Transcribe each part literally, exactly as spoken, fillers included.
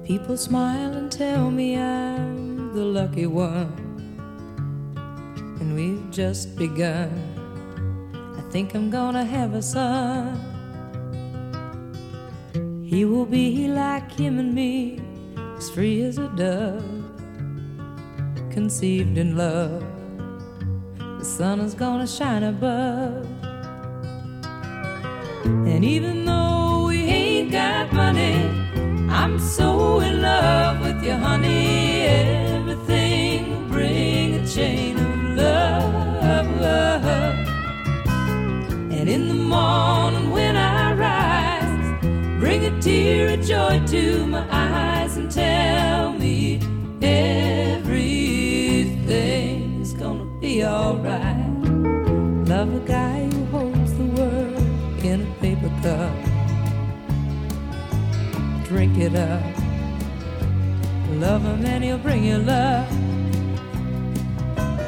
People smile and tell me I'm the lucky one, and we've just begun. I think I'm gonna have a son. He will be like him and me, as free as a dove, conceived in love. The sun is gonna shine above. And even though we ain't got money, I'm so in love with you, honey. Everything will bring a chain of love. And in the morning when I rise, bring a tear of joy to my eyes and tell me everything's gonna be alright. Love a guy who holds the world in a paper cup. Drink it up. Love him and he'll bring you love.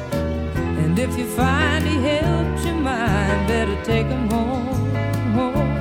And if you find he helps your mind, better take him home, home.